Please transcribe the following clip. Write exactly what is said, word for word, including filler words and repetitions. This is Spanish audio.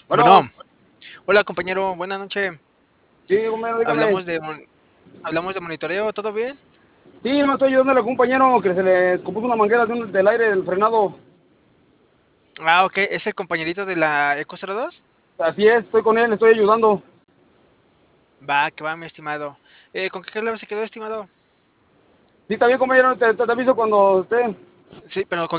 Bueno, Bueno, hola compañero, buenas noches. sí, compañero, dígame. Hablamos de mon- hablamos de monitoreo, ¿todo bien? Sí, no estoy ayudándole a un compañero que se le descompuso una manguera de un- del aire del frenado. Ah, ok, ¿es el compañerito de la Eco cero dos? Así es, estoy con él, le estoy ayudando. Va, que va, mi estimado. Eh, ¿con qué clave se quedó, estimado? Sí, está bien, compañero, te, te- te aviso cuando esté. Sí, pero ¿con